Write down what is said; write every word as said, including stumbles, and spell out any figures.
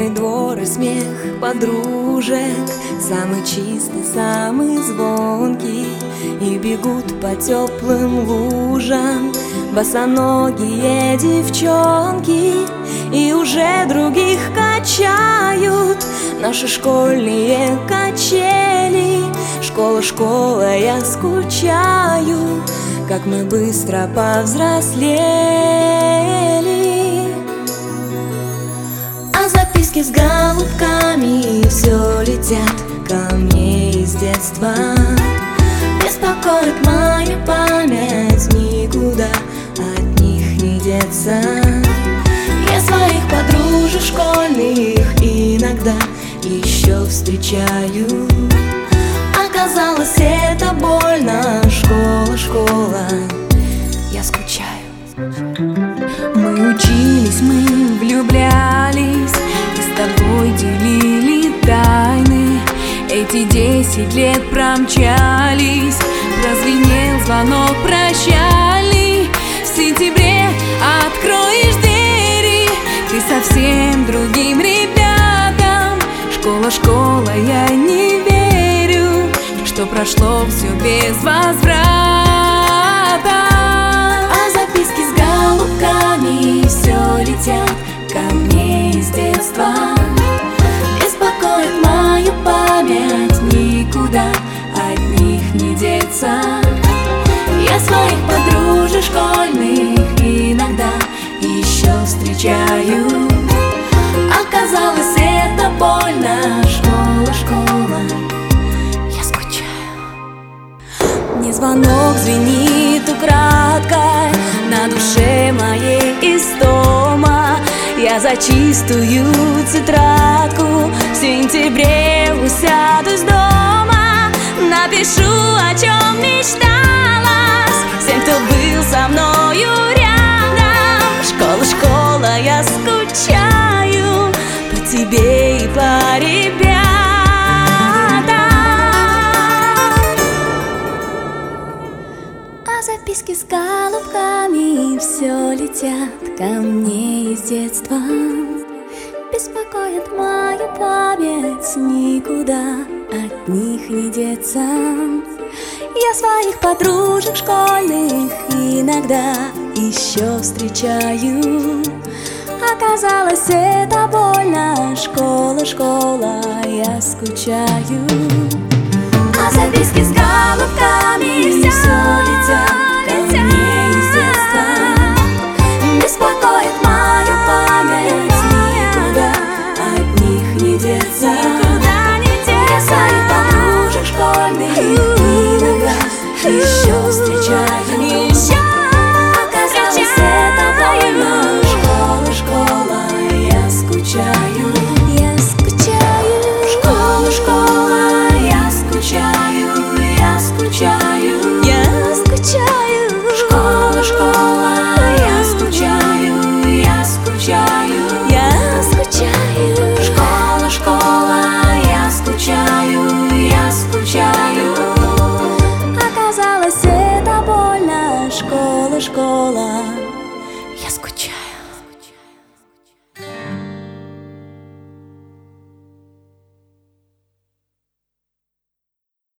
Школьный двор и смех подружек, самый чистый, самый звонкий. И бегут по теплым лужам босоногие девчонки, и уже других качают наши школьные качели. Школа, школа, я скучаю, как мы быстро повзрослели. А записки с голубками все летят ко мне из детства. Беспокоит моя память, никуда от них не деться. Я своих подружек школьных иногда еще встречаю. Оказалось, это больно. Школа, школа, я скучаю. Мы учились, мы влюблялись, и с тобой делили тайны. Эти десять лет промчались, прозвенел звонок прощальный. В сентябре откроешь двери ты совсем другим ребятам. Школа, школа, я не верю, что прошло все без возврата. А записки с голубками все летят ко мне из детства. Беспокоит мою память, никуда от них не деться. Я своих подружек школьных иногда еще встречаю. Оказалось, это больно. Школа, школа, я скучаю. Мне звонок звенит украдкой, на душе моей истома. Я за чистую тетрадку в сентябре усядусь дома. Напишу, о чем мечталась всем, кто был со мною рядом. Школа, школа, я скучаю по тебе и по ребятам. А записки с голубками все летят ко мне из детства. Беспокоит мою память, никуда от них не деться. Я своих подружек школьных иногда еще встречаю. Оказалось, это больно. Школа, школа, я скучаю. А записки с голубками все летят ко мне из детства. Беспокоит мою память, никуда от них не деться. Я своих подружек школьных иногда еще встречаю. Оказалось, это больно. Школа, школа, я скучаю. Я скучаю. Школа, школа, я скучаю. Я скучаю. Я скучаю. Школа, школа, я скучаю. Я скучаю. Я скучаю. Школа, школа, я скучаю. Я скучаю. Оказалось, это больно. Школа, школа.